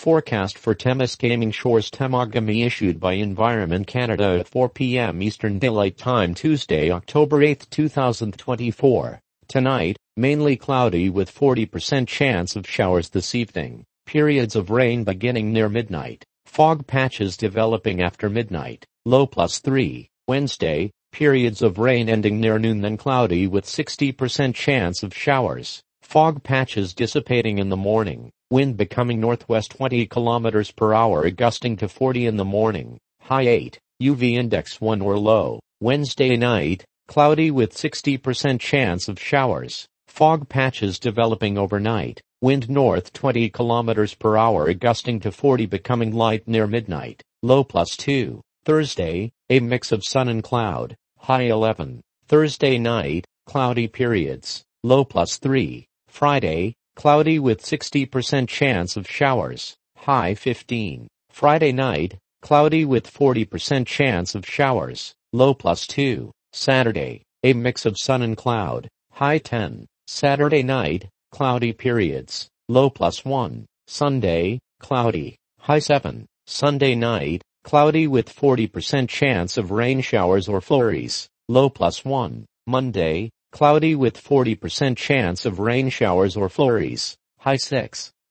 Forecast for Temiskaming Shores Temagami issued by Environment Canada at 4 p.m. Eastern Daylight Time Tuesday, October 8, 2024. Tonight, mainly cloudy with 40% chance of showers this evening. Periods of rain beginning near midnight. Fog patches developing after midnight. Low +3. Wednesday, periods of rain ending near noon, then cloudy with 60% chance of showers. Fog patches dissipating in the morning. Wind becoming northwest 20 km per hour, gusting to 40 in the morning. High 8. UV index 1 or low. Wednesday night, cloudy with 60% chance of showers. Fog patches developing overnight. Wind north 20 km per hour, gusting to 40, becoming light near midnight. Low +2. Thursday, a mix of sun and cloud. High 11. Thursday night, cloudy periods. Low +3. Friday, cloudy with 60% chance of showers. High 15. Friday night, cloudy with 40% chance of showers. Low +2. Saturday, a mix of sun and cloud. High 10. Saturday night, cloudy periods. Low +1. Sunday, cloudy. High 7. Sunday night, cloudy with 40% chance of rain showers or flurries. Low +1. Monday, cloudy with 40% chance of rain showers or flurries. High 6.